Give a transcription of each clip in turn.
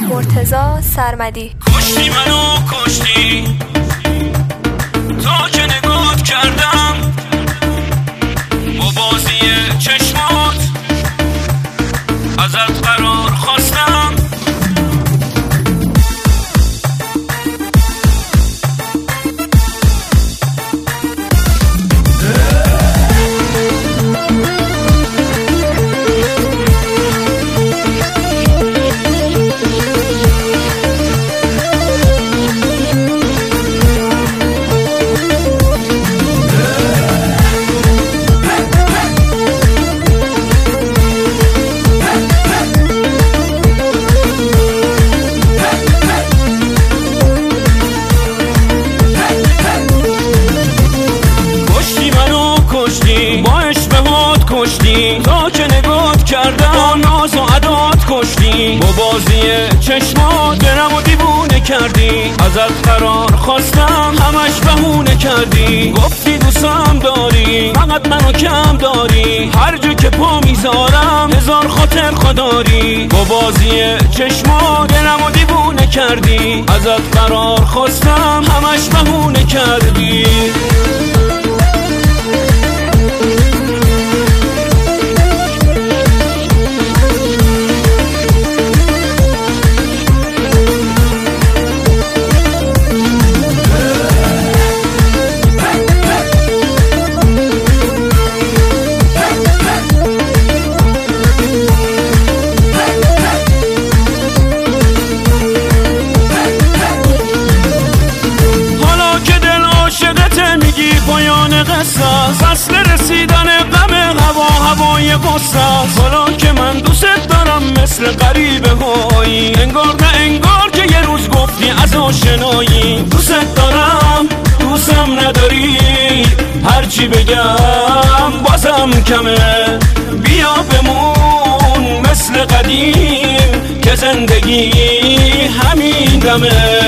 مرتضی سرمدی. کشتی منو کشتی تا که نگات کردم با بازی چشمات ازت قرار خواستم. با عشقت کشتی تا که نگات کردم، با ناز و عدات کشتی، با بازی چشمات دلم و دیوونه کردی. ازت قرار خواستم همش بهونه کردی. گفتی دوستم داری فقط منو کم داری، هر جا که پا میذارم هزار خاطر خداری. با بازی چشمات دلم و دیوونه کردی. ازت قرار خواستم همش بهونه کردی. فصل رسیدن غم هوای غصه، حالا که من دوست دارم مثل غریبه هایی. انگار نه انگار که یه روز گفتی از آشنایی. دوست دارم دوستم نداری، هرچی بگم بازم کمه. بیا بمون مثل قدیم که زندگی همین دمه.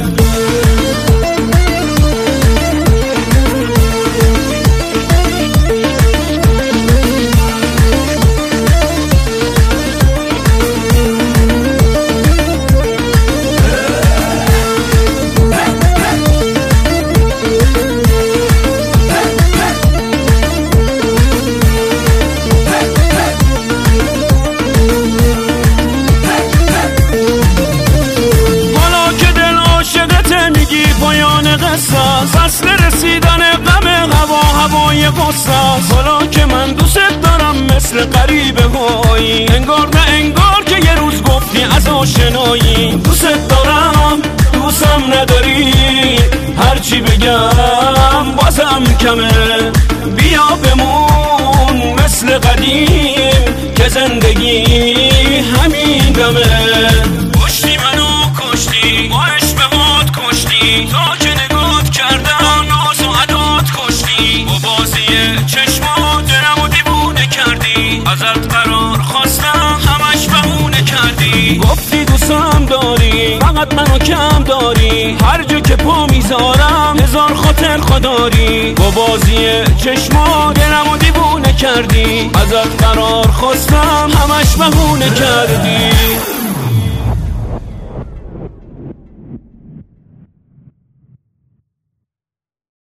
فصل رسیدن غم هوای غصه، حالا که من دوست دارم مثل غریبه هایی. انگار نه انگار که یه روز گفتی از آشنایی. دوست دارم دوستم نداری، هرچی بگم بازم کمه. بیا بمون مثل قدیم که زندگی همین دمه. کشتی منو کشتی با عشقت کشتی تا که نگات کردم، ناز و عدات کشتی، با بازی چشمات دلم و دیوونه کردی. ازت قرار خواستم همش بهونه کردی. گفتی دوستم داری فقط منو کم داری، هر جا که پا میذارم هزار خاطر خداری. با بازی چشمات دلم و دیوونه کردی. ازت قرار خواستم همش بهونه کردی.